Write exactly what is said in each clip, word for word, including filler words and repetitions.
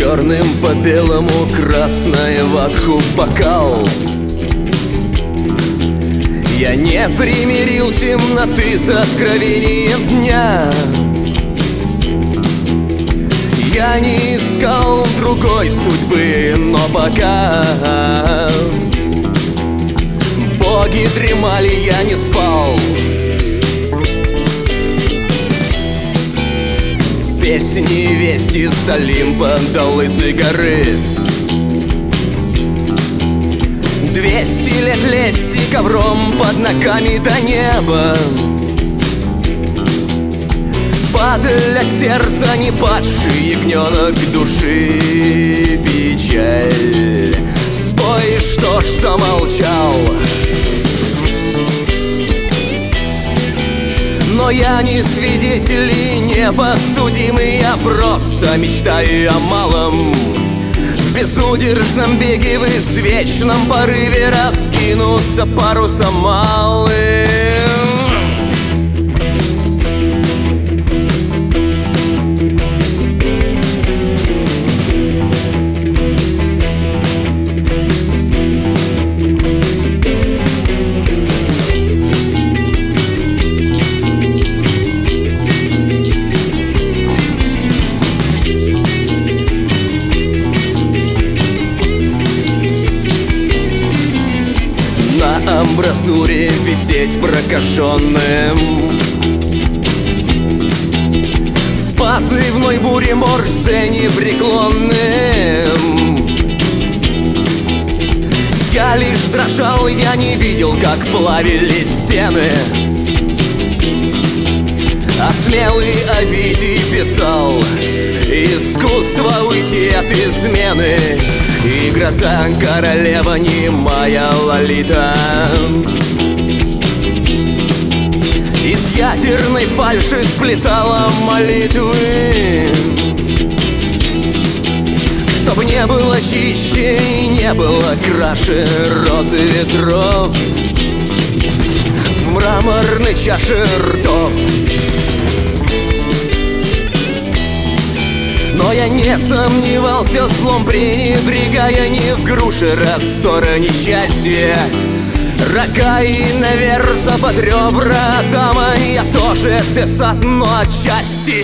черным по белому, красное вакху в бокал. Я не примирил темноты с откровением дня. Я не искал другой судьбы, но пока боги дремали, я не спал. Песни вести с Олимпа до Лысой горы. Двести лет лести ковром под ногами до неба. Падаль от сердца не падший ягненок души печаль. Спой, что ж замолчал. Но я не свидетель и не подсудимый, я просто мечтаю о малом. В безудержном беге, в извечном порыве раскинуться парусом малым. На амбразуре висеть прокаженным, в позывной буре морже непреклонным. Я лишь дрожал, я не видел, как плавились стены. А смелый Овидий писал: искусство уйти от измены. И гроза королева немая Лолита из ядерной фальши сплетала молитвы, чтоб не было чище и не было краше розы ветров в мраморной чаше ртов. Но я не сомневался злом, пренебрегая не в груше раздора несчастья. Рога и наверза под ребра дама, я тоже десат, но отчасти.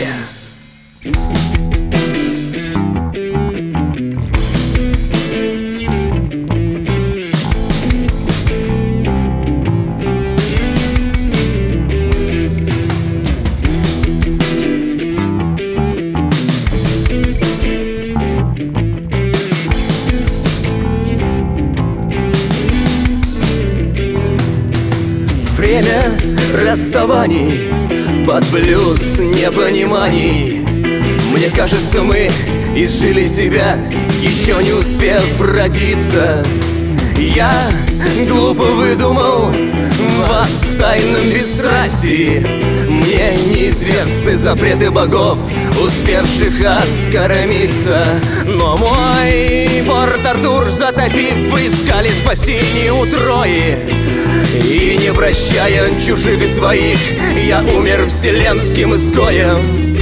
Время расставаний под блюз непониманий. Мне кажется, мы изжили себя, еще не успев родиться. Я глупо выдумал вас в тайном бесстрастии. Мне неизвестны запреты богов, успевших оскоромиться. Но мой Порт-Артур, затопив, искали спасение у Трои. И не прощая чужих и своих, я умер вселенским изгоем.